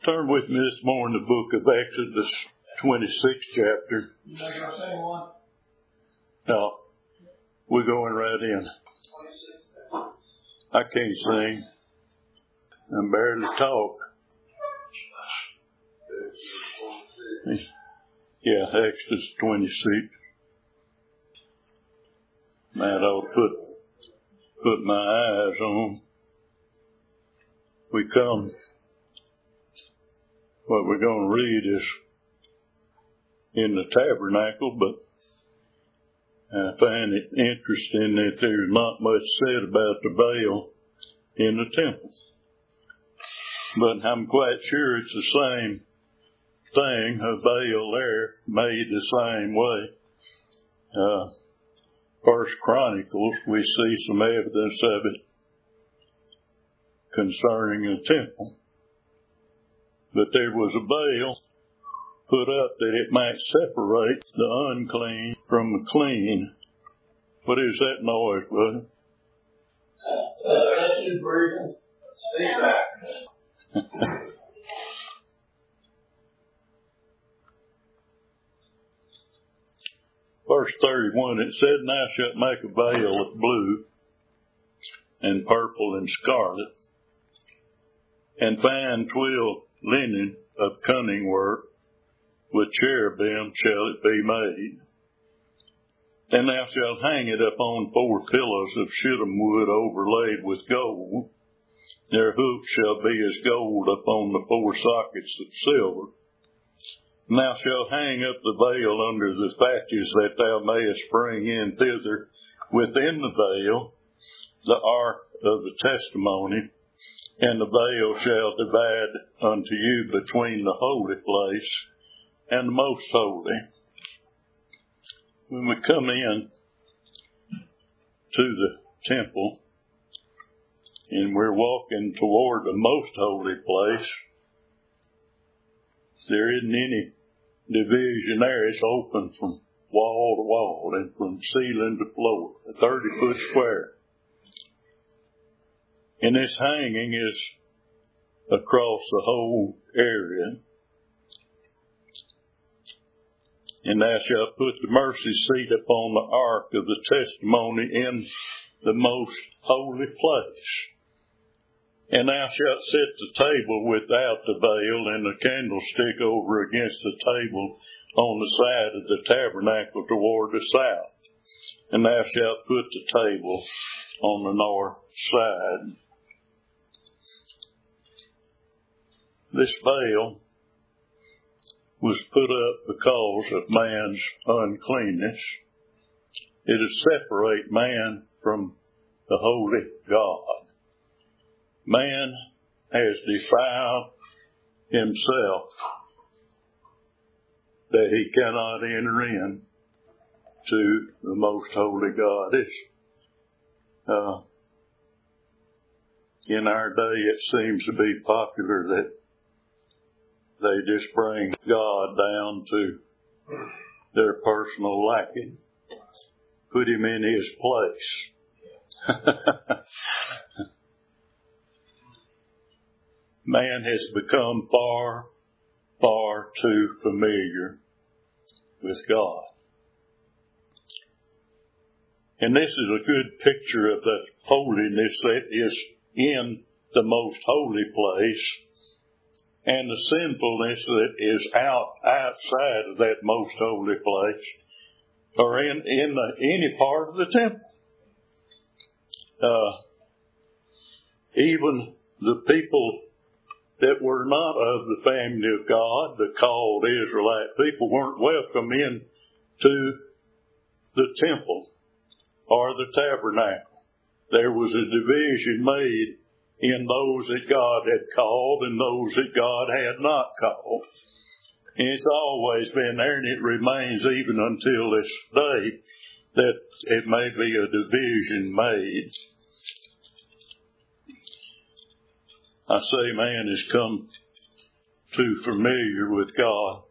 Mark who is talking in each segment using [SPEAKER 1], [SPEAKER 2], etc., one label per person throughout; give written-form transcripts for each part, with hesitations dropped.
[SPEAKER 1] Turn with me this morning to the book of Exodus, 26th chapter.
[SPEAKER 2] You not going to say one?
[SPEAKER 1] No, we're going right in. I can't sing. I barely talk. Yeah, Exodus 26. Man, I ought to put my eyes on. We come. What we're going to read is in the tabernacle, but I find it interesting that there's not much said about the veil in the temple. But I'm quite sure it's the same thing, a veil there made the same way. First Chronicles, we see some evidence of it concerning the temple. But there was a veil put up that it might separate the unclean from the clean. What is that noise, brother?
[SPEAKER 2] That's his breathing. Feedback.
[SPEAKER 1] Verse 31, it said, "And thou shalt make a veil of blue and purple and scarlet, and fine twill linen of cunning work, with cherubim shall it be made. And thou shalt hang it upon 4 pillars of shittim wood overlaid with gold. Their hoops shall be as gold upon the 4 sockets of silver. And thou shalt hang up the veil under the thatches, that thou mayest bring in thither within the veil the ark of the testimony. And the veil shall divide unto you between the holy place and the most holy." When we come in to the temple and we're walking toward the most holy place, there isn't any division there. It's open from wall to wall and from ceiling to floor, a 30-foot square. And this hanging is across the whole area. "And thou shalt put the mercy seat upon the ark of the testimony in the most holy place. And thou shalt set the table without the veil, and the candlestick over against the table on the side of the tabernacle toward the south. And thou shalt put the table on the north side." This veil was put up because of man's uncleanness. It is separate man from the holy God. Man has defiled himself that he cannot enter in to the most holy God. In our day, it seems to be popular that they just bring God down to their personal liking, put him in his place. Man has become far, far too familiar with God. And this is a good picture of the holiness that is in the most holy place, and the sinfulness that is outside of that most holy place, or in any part of the temple. Even the people that were not of the family of God, the called Israelite people, weren't welcome in to the temple or the tabernacle. There was a division made in those that God had called and those that God had not called. And it's always been there, and it remains even until this day, that it may be a division made. I say man has come too familiar with God.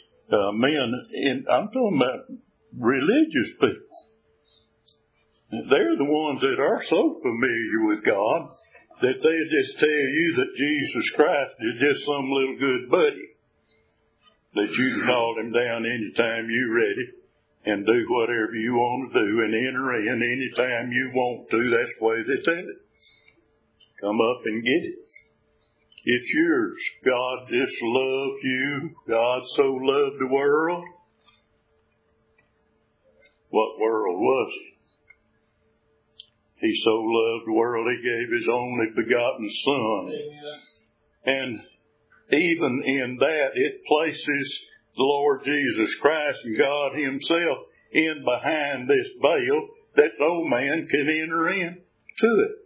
[SPEAKER 1] I'm talking about religious people. They're the ones that are so familiar with God that they'll just tell you that Jesus Christ is just some little good buddy, that you can call him down anytime you're ready and do whatever you want to do and enter in anytime you want to. That's the way they tell it. Come up and get it. It's yours. God just loved you. God so loved the world. What world was it? He so loved the world, he gave his only begotten Son.
[SPEAKER 2] Amen.
[SPEAKER 1] And even in that, it places the Lord Jesus Christ and God himself in behind this veil that no man can enter in to it.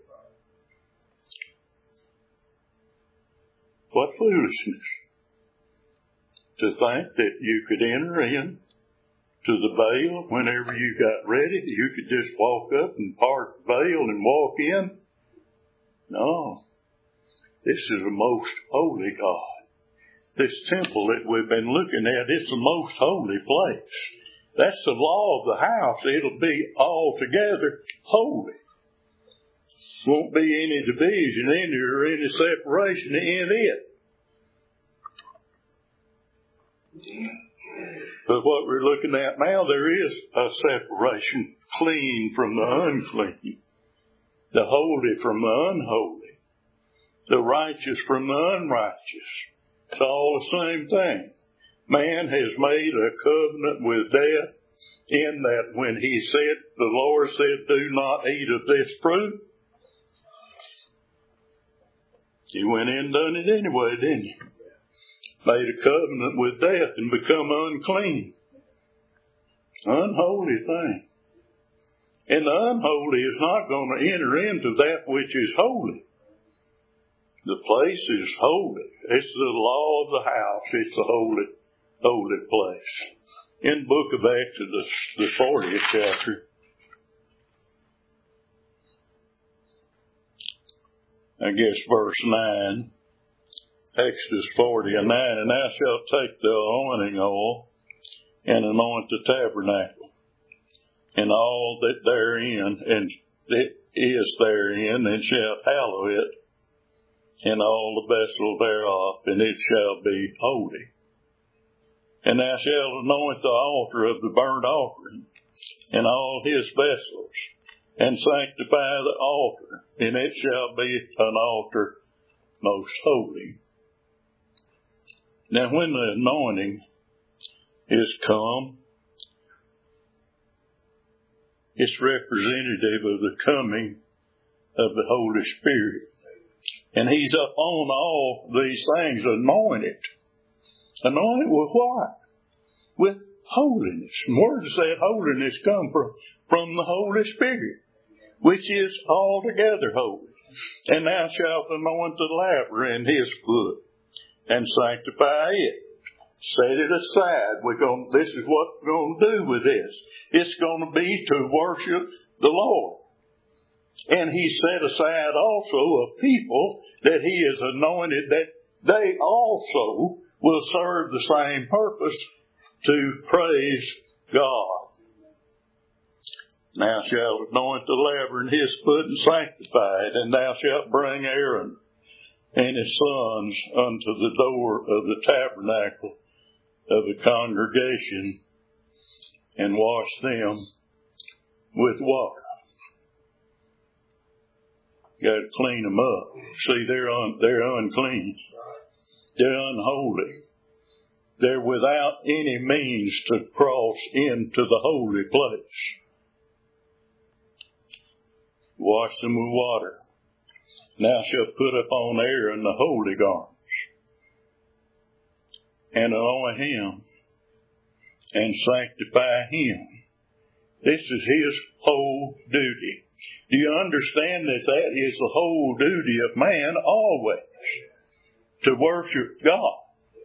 [SPEAKER 1] What foolishness to think that you could enter in to the veil whenever you got ready. You could just walk up and part the veil and walk in. No. This is the most holy God. This temple that we've been looking at, it's the most holy place. That's the law of the house. It'll be altogether holy. Won't be any division in it or any separation in it. But what we're looking at now, there is a separation, clean from the unclean, the holy from the unholy, the righteous from the unrighteous. It's all the same thing. Man has made a covenant with death in that when he said, the Lord said, do not eat of this fruit. He went in and done it anyway, didn't he? Made a covenant with death and become unclean. Unholy thing. And the unholy is not going to enter into that which is holy. The place is holy. It's the law of the house. It's the holy place. In the book of Exodus, the 40th chapter, I guess verse 9, Exodus 40 and 9, and thou shalt take the anointing oil and anoint the tabernacle, and all that therein, and it is therein, and shalt hallow it, and all the vessels thereof, and it shall be holy. And thou shalt anoint the altar of the burnt offering, and all his vessels, and sanctify the altar, and it shall be an altar most holy. Now when the anointing is come, it's representative of the coming of the Holy Spirit. And he's upon all these things anointed. Anointed with what? With holiness. And where does that holiness come from? From the Holy Spirit, which is altogether holy. And thou shalt anoint the laver in his foot, and sanctify it. Set it aside. This is what we're going to do with this. It's going to be to worship the Lord. And he set aside also a people that he has anointed, that they also will serve the same purpose, to praise God. Thou shalt anoint the laver in his foot and sanctify it, and thou shalt bring Aaron and his sons unto the door of the tabernacle of the congregation, and wash them with water. Got to clean them up. See, they're unclean. They're unholy. They're without any means to cross into the holy place. Wash them with water. Thou shalt put upon Aaron the holy garments, and anoint him, and sanctify him. This is his whole duty. Do you understand that that is the whole duty of man always? To worship God.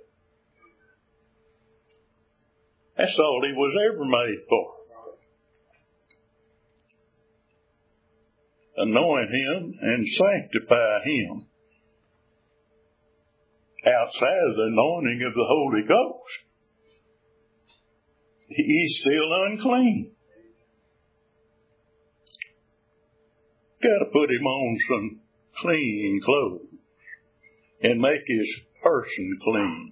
[SPEAKER 1] That's all he was ever made for. Anoint him and sanctify him. Outside of the anointing of the Holy Ghost, he's still unclean. Got to put him on some clean clothes and make his person clean.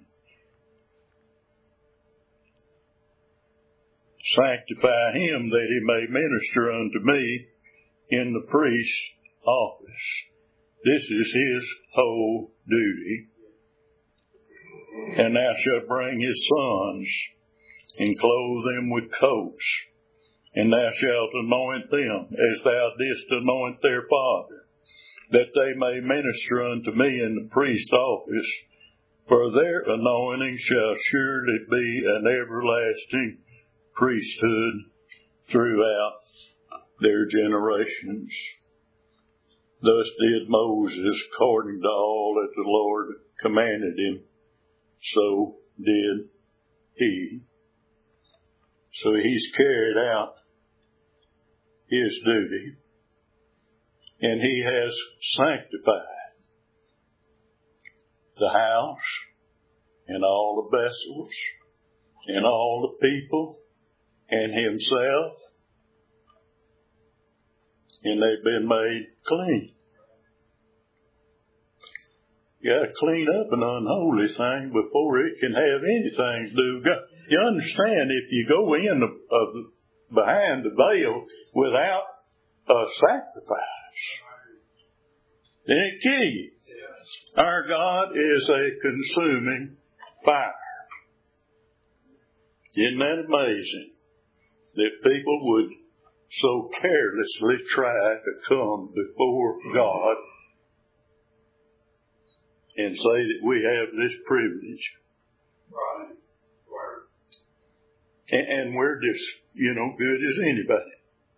[SPEAKER 1] Sanctify him that he may minister unto me in the priest's office. This is his whole duty. And thou shalt bring his sons, and clothe them with coats, and thou shalt anoint them as thou didst anoint their father, that they may minister unto me in the priest's office, for their anointing shall surely be an everlasting priesthood throughout their generations. Thus did Moses according to all that the Lord commanded him, so did he. So he's carried out his duty, and he has sanctified the house and all the vessels and all the people and himself, and they've been made clean. You got to clean up an unholy thing before it can have anything to do with God. You understand, if you go in behind the veil without a sacrifice, then it kills you. Our God is a consuming fire. Isn't that amazing? That people would so carelessly try to come before God and say that we have this privilege.
[SPEAKER 2] Right.
[SPEAKER 1] And we're just, good as anybody.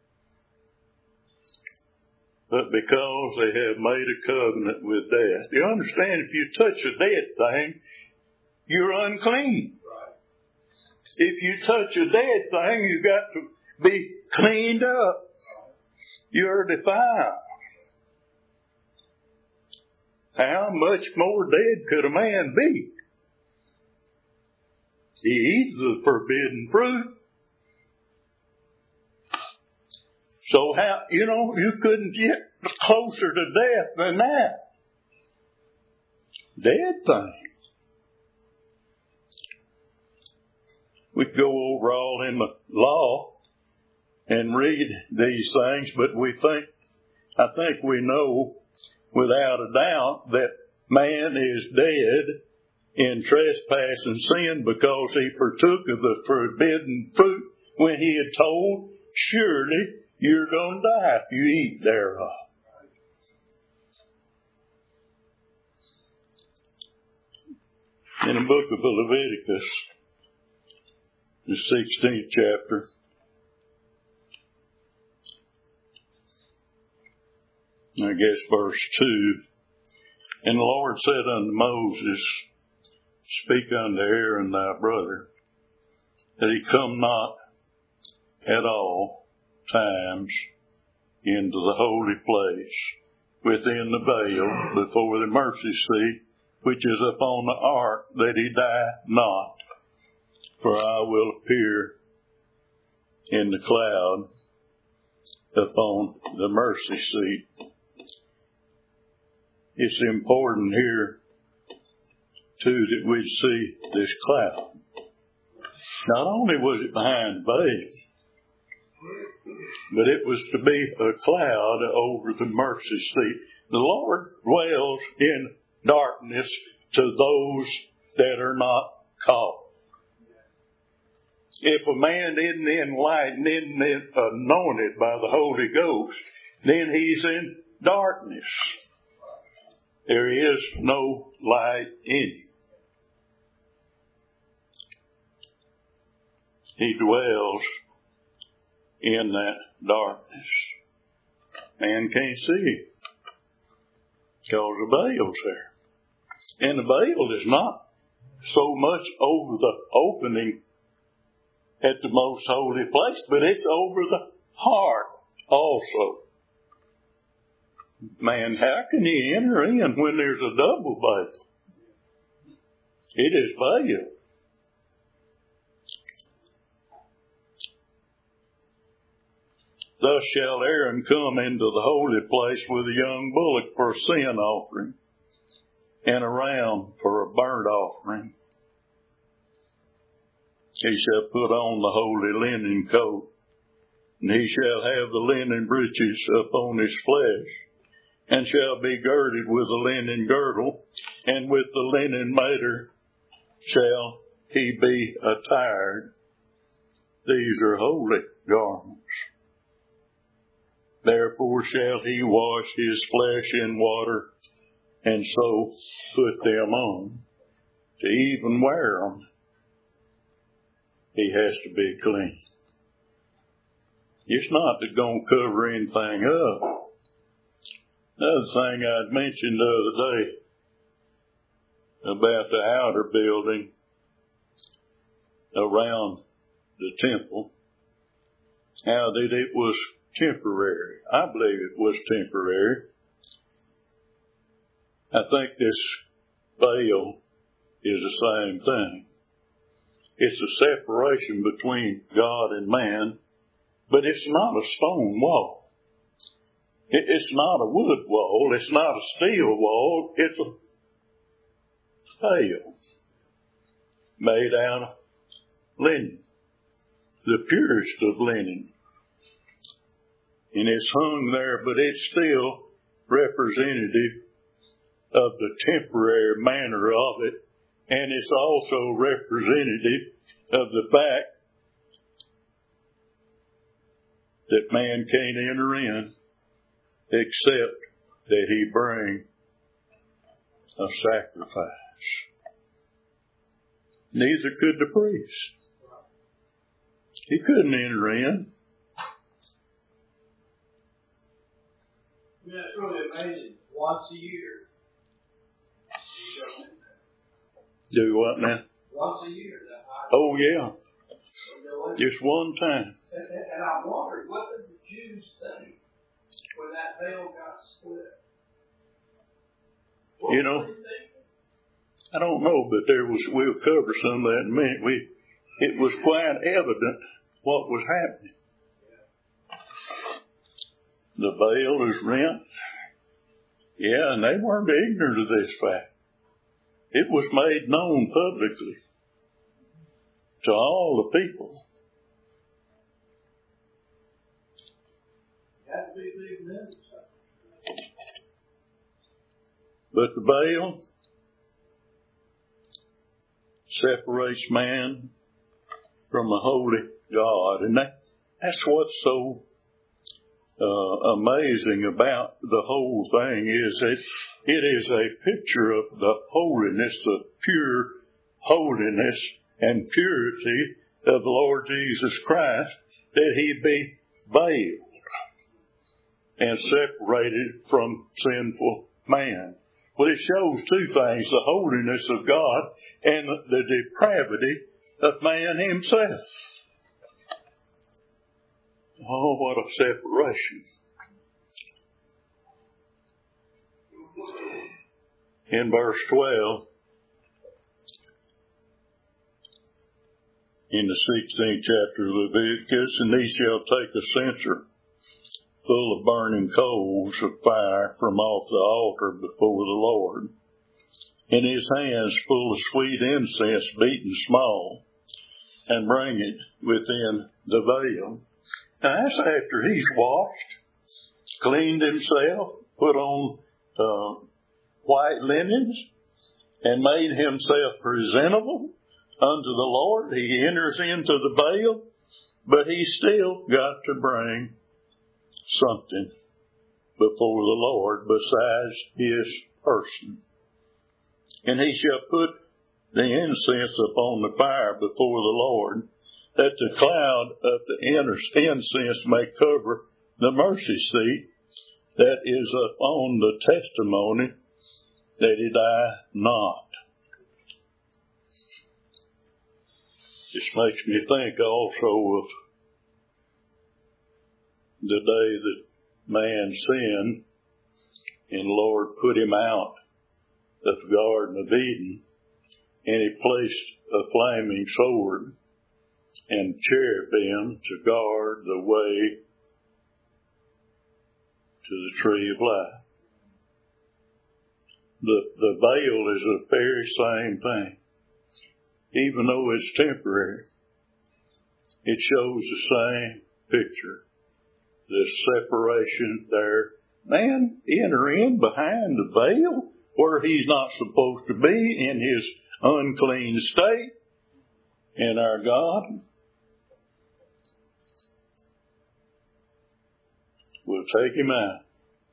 [SPEAKER 1] But because they have made a covenant with death. You understand, if you touch a dead thing, you're unclean.
[SPEAKER 2] Right.
[SPEAKER 1] If you touch a dead thing, you've got to be cleaned up. You're defiled. How much more dead could a man be? He eats the forbidden fruit. So how, you couldn't get closer to death than that. Dead thing. We could go over all in the law and read these things, but I think we know without a doubt that man is dead in trespass and sin because he partook of the forbidden fruit when he had told, surely you're going to die if you eat thereof. In the book of Leviticus, the 16th chapter, I guess verse 2, and the Lord said unto Moses, speak unto Aaron thy brother, that he come not at all times into the holy place within the veil before the mercy seat, which is upon the ark, that he die not. For I will appear in the cloud upon the mercy seat. It's important here, too, that we see this cloud. Not only was it behind the veil, but it was to be a cloud over the mercy seat. The Lord dwells in darkness to those that are not called. If a man isn't in light and isn't anointed by the Holy Ghost, then he's in darkness. There is no light in him. He dwells in that darkness. Man can't see because the veil's there. And the veil is not so much over the opening at the most holy place, but it's over the heart also. Man, how can he enter in when there's a double veil? It is veiled. Thus Thus shall Aaron come into the holy place with a young bullock for a sin offering, and a ram for a burnt offering. He shall put on the holy linen coat, and he shall have the linen breeches upon his flesh, and shall be girded with a linen girdle, and with the linen mitre shall he be attired. These are holy garments. Therefore shall he wash his flesh in water, and so put them on. To even wear them, he has to be clean. It's not going to cover anything up. Another thing I'd mentioned the other day about the outer building around the temple, how that it was temporary. I believe it was temporary. I think this veil is the same thing. It's a separation between God and man, but it's not a stone wall. It's not a wood wall. It's not a steel wall. It's a veil made out of linen, the purest of linen. And it's hung there, but it's still representative of the temporary manner of it. And it's also representative of the fact that man can't enter in except that he bring a sacrifice. Neither could the priest. He couldn't enter in.
[SPEAKER 2] Yeah, it's really amazing. Once a year.
[SPEAKER 1] Do what now?
[SPEAKER 2] Once a year.
[SPEAKER 1] Oh, yeah. Just one time.
[SPEAKER 2] And I wondered, what did the Jews think when that veil got split? What
[SPEAKER 1] you know, I don't know, but we'll cover some of that in a minute. It was quite evident what was happening. The veil is rent. Yeah, and they weren't ignorant of this fact. It was made known publicly to all the people. But the veil separates man from a holy God. And that's what's so amazing about the whole thing, is that it is a picture of the holiness, the pure holiness and purity of the Lord Jesus Christ, that he be veiled and separated from sinful man. Well, it shows two things: the holiness of God and the depravity of man himself. Oh, what a separation. In verse 12, in the 16th chapter of Leviticus, and he shall take a censer full of burning coals of fire from off the altar before the Lord, in his hands full of sweet incense beaten small, and bring it within the veil. Now that's after he's washed, cleaned himself, put on white linens, and made himself presentable unto the Lord. He enters into the veil, but he's still got to bring something before the Lord besides his person. And he shall put the incense upon the fire before the Lord, that the cloud of the incense may cover the mercy seat that is upon the testimony, that he die not. This makes me think also of the day that man sinned and the Lord put him out of the Garden of Eden, and he placed a flaming sword and cherubim to guard the way to the tree of life. The veil is the very same thing. Even though it's temporary, it shows the same picture. The separation there. Man, enter in behind the veil where he's not supposed to be in his unclean state. And our God will take him out.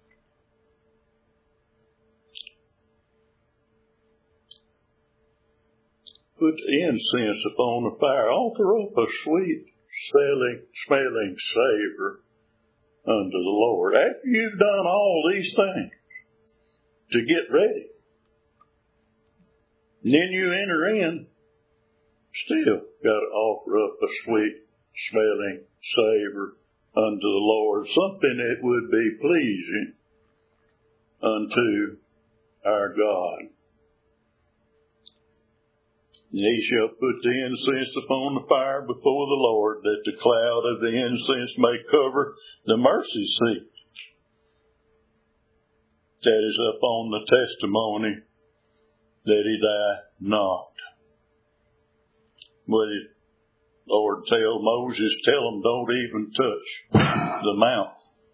[SPEAKER 1] Put incense upon the fire. Offer up a sweet smelling savor unto the Lord. After you've done all these things to get ready, and then you enter in, still got to offer up a sweet smelling savor unto the Lord, something that would be pleasing unto our God. And he shall put the incense upon the fire before the Lord, that the cloud of the incense may cover the mercy seat that is upon the testimony that he died not. But the Lord tell Moses, tell them don't even touch the mount,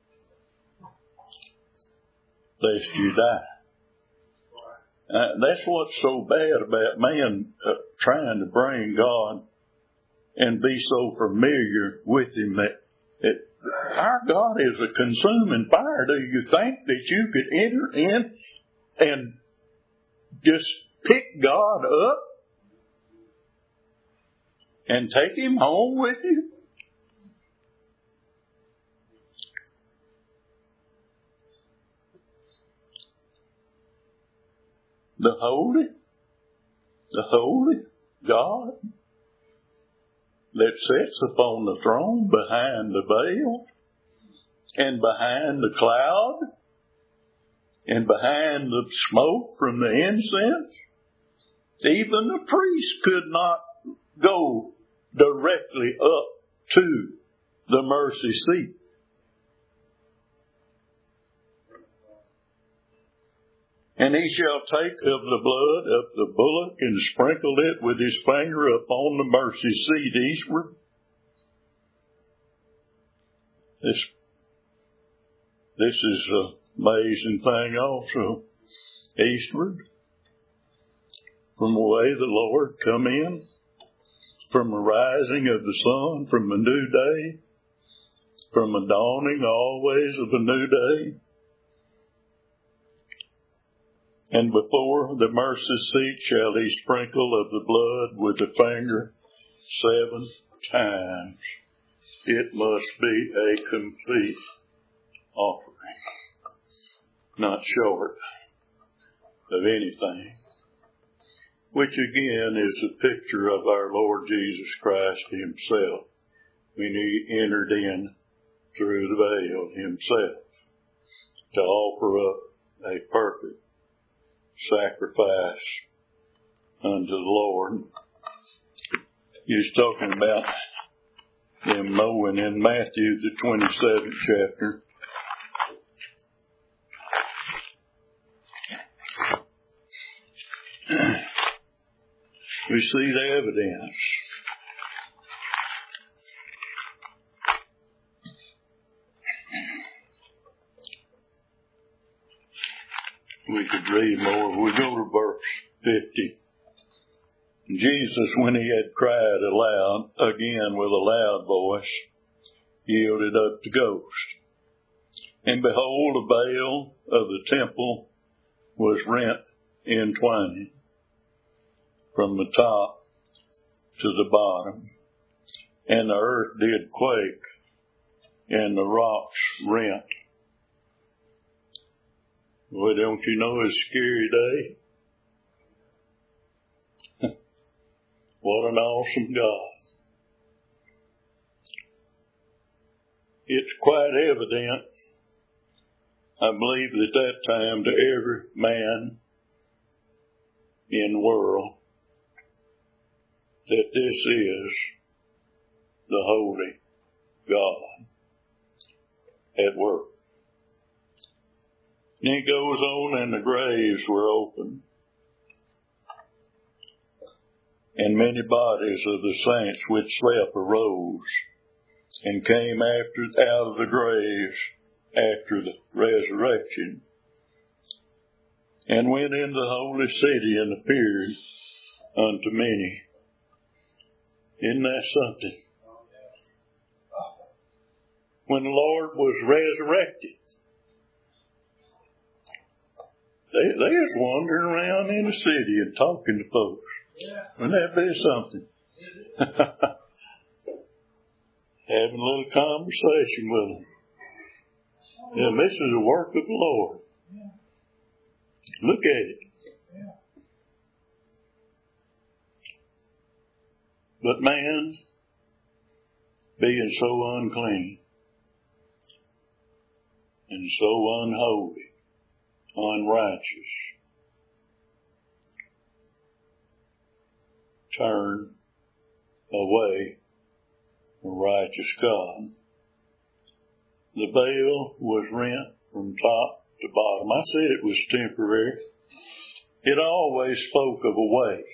[SPEAKER 1] lest you die. That's what's so bad about man trying to bring God and be so familiar with him that our God is a consuming fire. Do you think that you could enter in and just pick God up and take him home with you? The holy God that sits upon the throne behind the veil and behind the cloud and behind the smoke from the incense. Even the priest could not go directly up to the mercy seat. And he shall take of the blood of the bullock and sprinkle it with his finger upon the mercy seat eastward. This is an amazing thing also. Eastward, from the way the Lord come in, from the rising of the sun, from a new day, from the dawning always of a new day. And before the mercy seat shall he sprinkle of the blood with the finger 7 times. It must be a complete offering, not short of anything. Which again is a picture of our Lord Jesus Christ himself when he entered in through the veil himself to offer up a perfect sacrifice unto the Lord. He was talking about them mowing in Matthew, the 27th chapter. We see the evidence. We could read more. We go to verse 50. Jesus, when he had cried aloud, again with a loud voice, yielded up the ghost. And behold, the veil of the temple was rent in twain, from the top to the bottom. And the earth did quake, and the rocks rent. Well, don't you know it's a scary day? What an awesome God. It's quite evident, I believe, at that time to every man in the world that this is the holy God at work. And it goes on, and the graves were opened, and many bodies of the saints which slept arose, and came out of the graves after the resurrection, and went into the holy city, and appeared unto many. Isn't that something? When the Lord was resurrected, they was wandering around in the city and talking to folks.
[SPEAKER 2] Yeah.
[SPEAKER 1] Wouldn't that be something? Having a little conversation with them. And this is the work of the Lord.
[SPEAKER 2] Yeah.
[SPEAKER 1] Look at it.
[SPEAKER 2] Yeah.
[SPEAKER 1] But man, being so unclean and so unholy, unrighteous, turn away from righteous God. The veil was rent from top to bottom. I said it was temporary. It always spoke of a way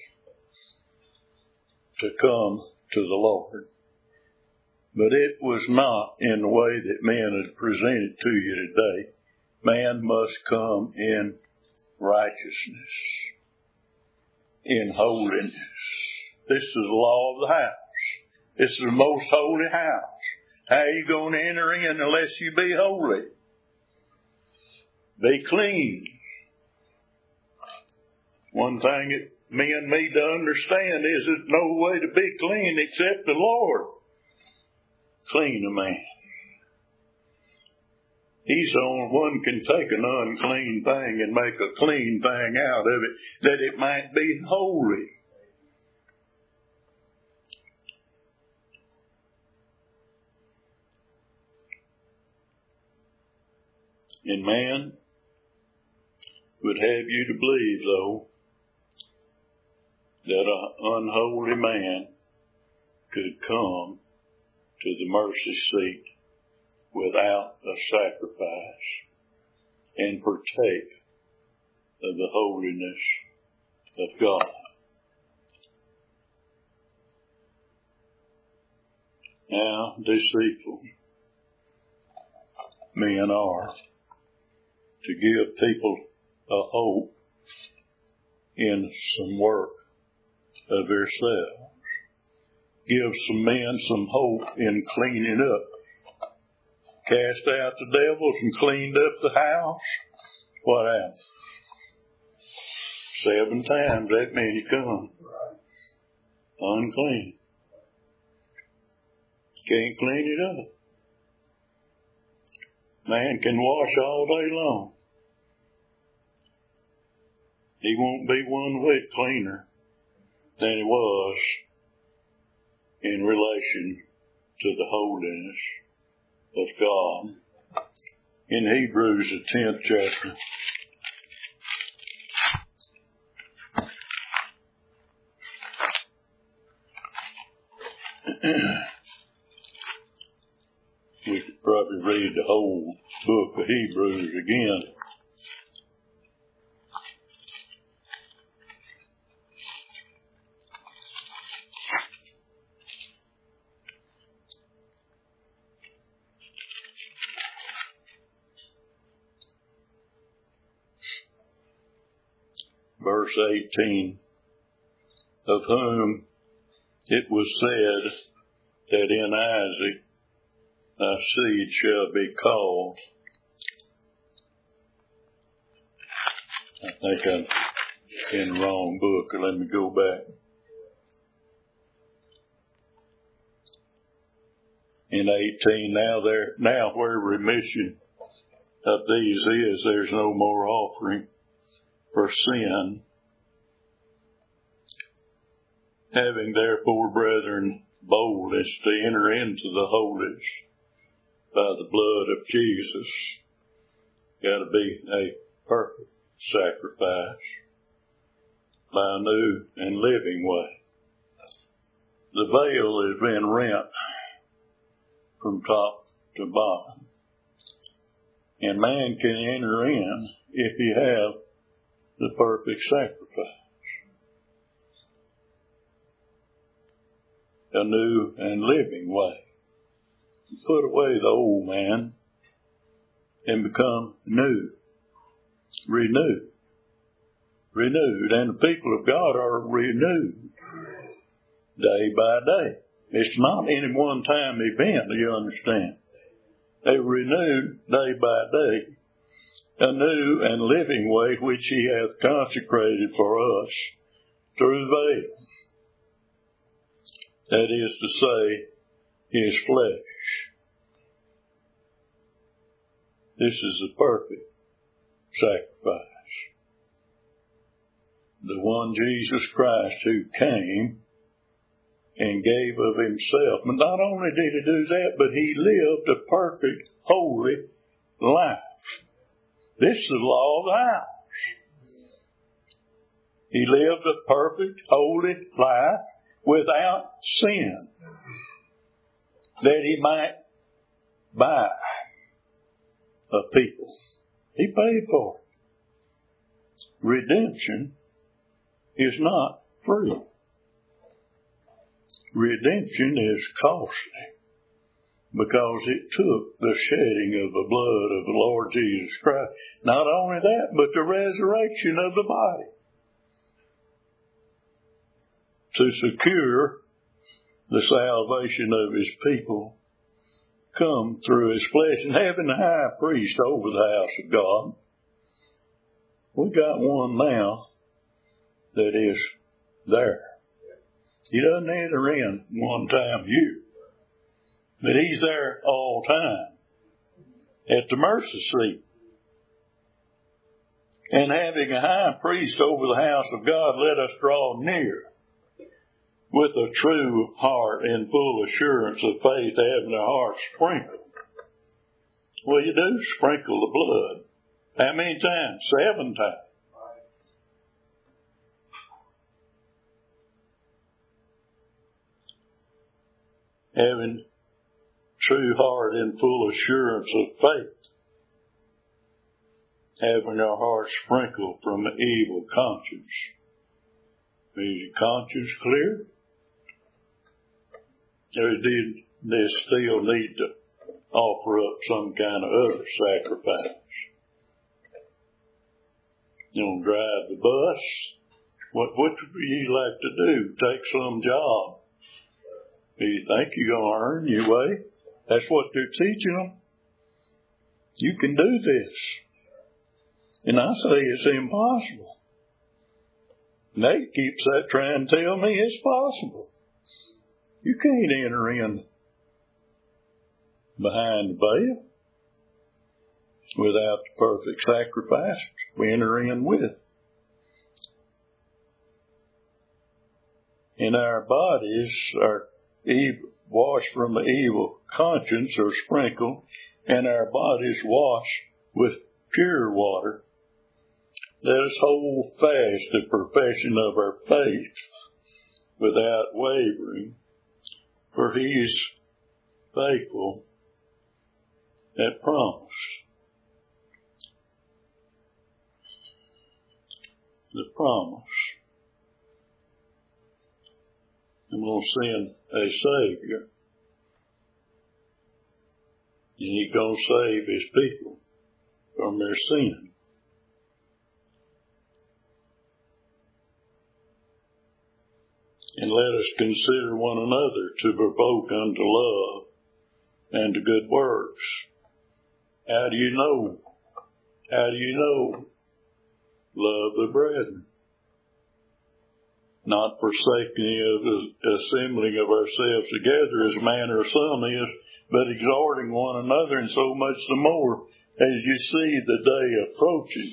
[SPEAKER 1] to come to the Lord. But it was not in the way that men had presented to you today. Man must come in righteousness, in holiness. This is the law of the house. This is the most holy house. How are you going to enter in unless you be holy? Be clean. One thing that men need to understand is there's no way to be clean except the Lord clean a man. He's the only one can take an unclean thing and make a clean thing out of it, that it might be holy. And man would have you to believe, though, that an unholy man could come to the mercy seat without a sacrifice and partake of the holiness of God. Now, deceitful men are to give people a hope in some work of themselves. Give some men some hope in cleaning up. Cast out the devils and cleaned up the house. What happened? 7 times that many come. Unclean. Can't clean it up. Man can wash all day long. He won't be one whit cleaner than he was in relation to the holiness of God. In Hebrews, the 10th chapter, we could probably read the whole book of Hebrews again. Verse 18, of whom it was said that in Isaac thy seed shall be called. I think I'm in the wrong book. Let me go back. In 18, now where remission of these is, there's no more offering for sin. Having therefore, brethren, boldness to enter into the holies by the blood of Jesus. Got to be a perfect sacrifice by a new and living way. The veil has been rent from top to bottom, and man can enter in if you have the perfect sacrifice. A new and living way. Put away the old man and become new. Renewed. Renewed. And the people of God are renewed day by day. It's not any one-time event, you understand. They're renewed day by day. A new and living way which He hath consecrated for us through the veil. That is to say, His flesh. This is the perfect sacrifice. The one Jesus Christ who came and gave of Himself. But not only did He do that, but He lived a perfect, holy life. This is the law of the house. He lived a perfect, holy life without sin, that He might buy a people. He paid for it. Redemption is not free. Redemption is costly because it took the shedding of the blood of the Lord Jesus Christ. Not only that, but the resurrection of the body to secure the salvation of His people come through His flesh. And having a high priest over the house of God, we got one now that is there. He doesn't enter in one time a year, but He's there all time at the mercy seat. And having a high priest over the house of God, let us draw near with a true heart and full assurance of faith, having our hearts sprinkled. Well, you do sprinkle the blood. How many times? 7 times. Having true heart and full assurance of faith, having our hearts sprinkled from an evil conscience. Is your conscience clear? Or did they still need to offer up some kind of other sacrifice? You don't drive the bus? What would you like to do? Take some job? Do you think you're going to earn your way? That's what they're teaching them. You can do this. And I say it's impossible. And they keep trying to tell me it's possible. You can't enter in behind the veil without the perfect sacrifice we enter in with. And our bodies are washed from the evil conscience or sprinkled, and our bodies washed with pure water. Let us hold fast the profession of our faith without wavering, for He is faithful that promised. The promise. I'm going to send a Savior, and He's going to save His people from their sin. And let us consider one another to provoke unto love and to good works. How do you know? How do you know? Love the brethren. Not forsaking of the assembling of ourselves together as manner of some is, but exhorting one another, and so much the more as you see the day approaching.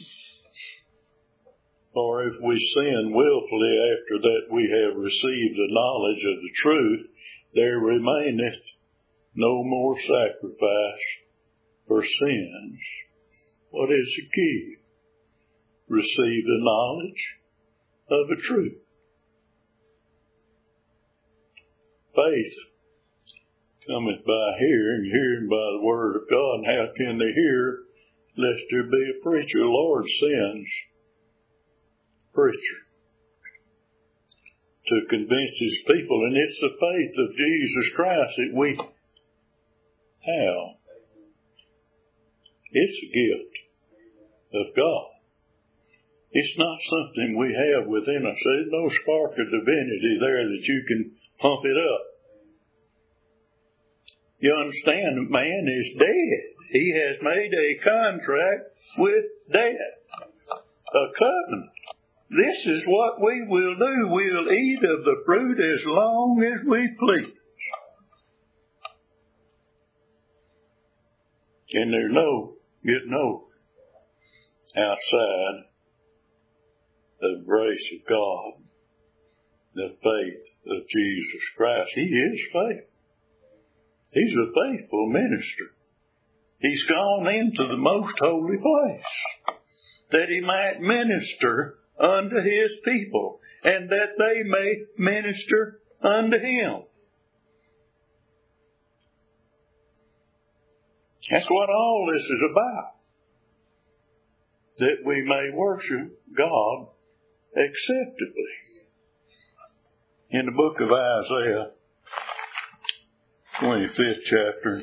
[SPEAKER 1] For if we sin willfully after that we have received the knowledge of the truth, there remaineth no more sacrifice for sins. What is the key? Receive the knowledge of the truth. Faith cometh by hearing, hearing by the word of God. And how can they hear lest there be a preacher. The Lord sends a preacher to convince His people, and it's the faith of Jesus Christ that we have. It's a gift of God. It's not something we have within us. There's no spark of divinity there that you can pump it up. You understand that man is dead. He has made a contract with death, a covenant. This is what we will do. We'll eat of the fruit as long as we please. And there's getting over outside the grace of God, the faith of Jesus Christ. He is faithful. He's a faithful minister. He's gone into the most holy place that He might minister unto His people, and that they may minister unto Him. That's what all this is about. That we may worship God acceptably. In the book of Isaiah, 25th chapter,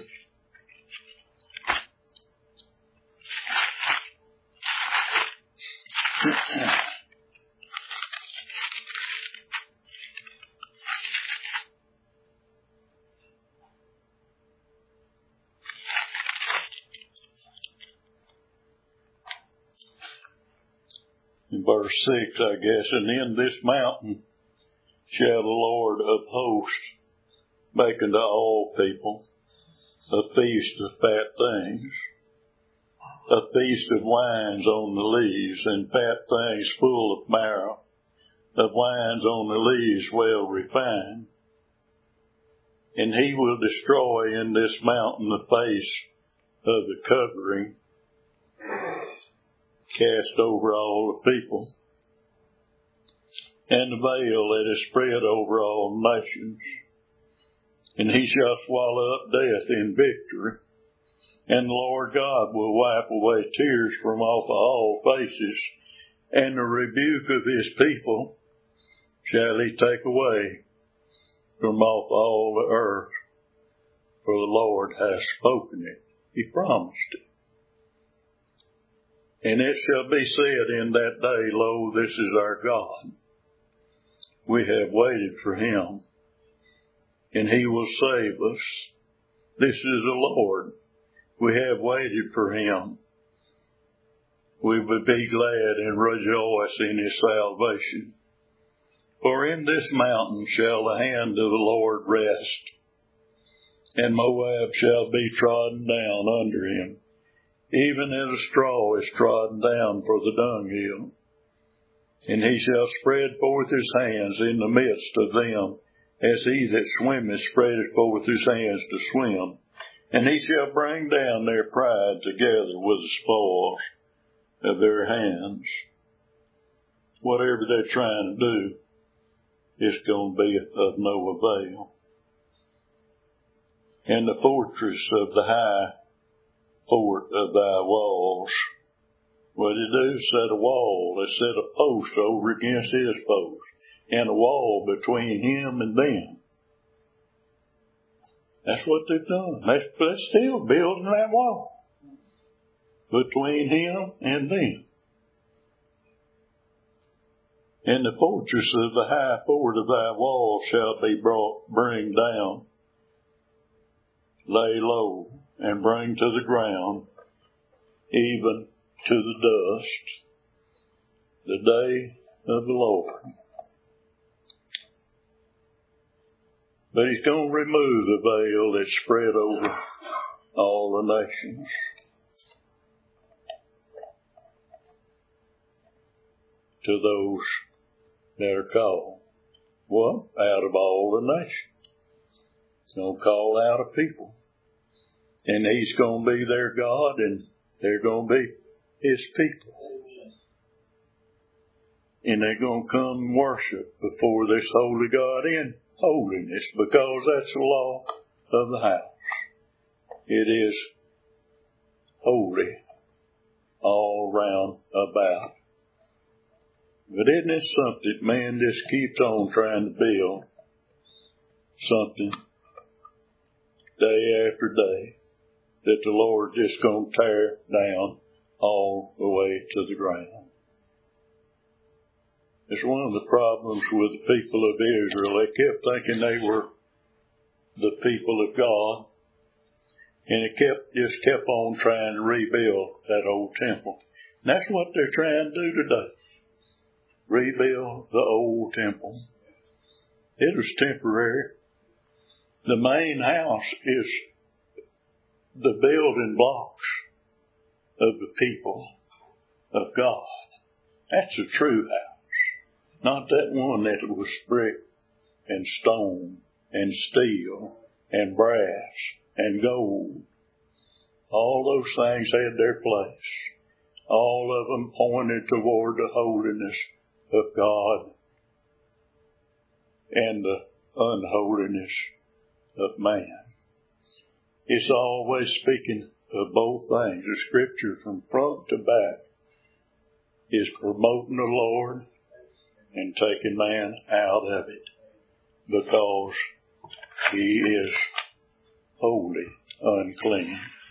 [SPEAKER 1] in verse 6, I guess, and in this mountain shall the Lord of hosts make unto all people a feast of fat things, a feast of wines on the leaves, and fat things full of marrow, of wines on the leaves well refined. And He will destroy in this mountain the face of the covering cast over all the people, and the veil that is spread over all nations. And He shall swallow up death in victory, and the Lord God will wipe away tears from off all faces, and the rebuke of His people shall He take away from off all the earth, for the Lord hath spoken it. He promised it. And it shall be said in that day, Lo, this is our God. We have waited for Him, and He will save us. This is the Lord. We have waited for Him. We will be glad and rejoice in His salvation. For in this mountain shall the hand of the Lord rest, and Moab shall be trodden down under Him, even as a straw is trodden down for the dunghill. And He shall spread forth His hands in the midst of them, as he that swimmeth spreadeth forth his hands to swim. And He shall bring down their pride together with the spoils of their hands. Whatever they're trying to do, it's going to be of no avail. And the fortress of the high fort of thy walls, what did he do? Set a wall. They set a post over against his post, and a wall between him and them. That's what they've done. They're still building that wall between him and them. And the fortress of the high fort of thy wall shall be bring down, lay low, and bring to the ground, even to the dust, the day of the Lord. But He's going to remove the veil that's spread over all the nations. To those that are called. What? Out of all the nations. He's going to call out a people. And He's going to be their God, and they're going to be His people. And they're going to come and worship before this holy God in holiness, because that's the law of the house. It is holy all round about. But isn't it something, man, just keeps on trying to build something day after day that the Lord just going to tear down all the way to the ground. It's one of the problems with the people of Israel. They kept thinking they were the people of God, and it just kept on trying to rebuild that old temple. And that's what they're trying to do today. Rebuild the old temple. It was temporary. The main house is the building blocks of the people of God. That's a true house. Not that one that was brick and stone and steel and brass and gold. All those things had their place. All of them pointed toward the holiness of God and the unholiness of man. It's always speaking of both things. The scripture from front to back is promoting the Lord and taking man out of it because he is wholly unclean.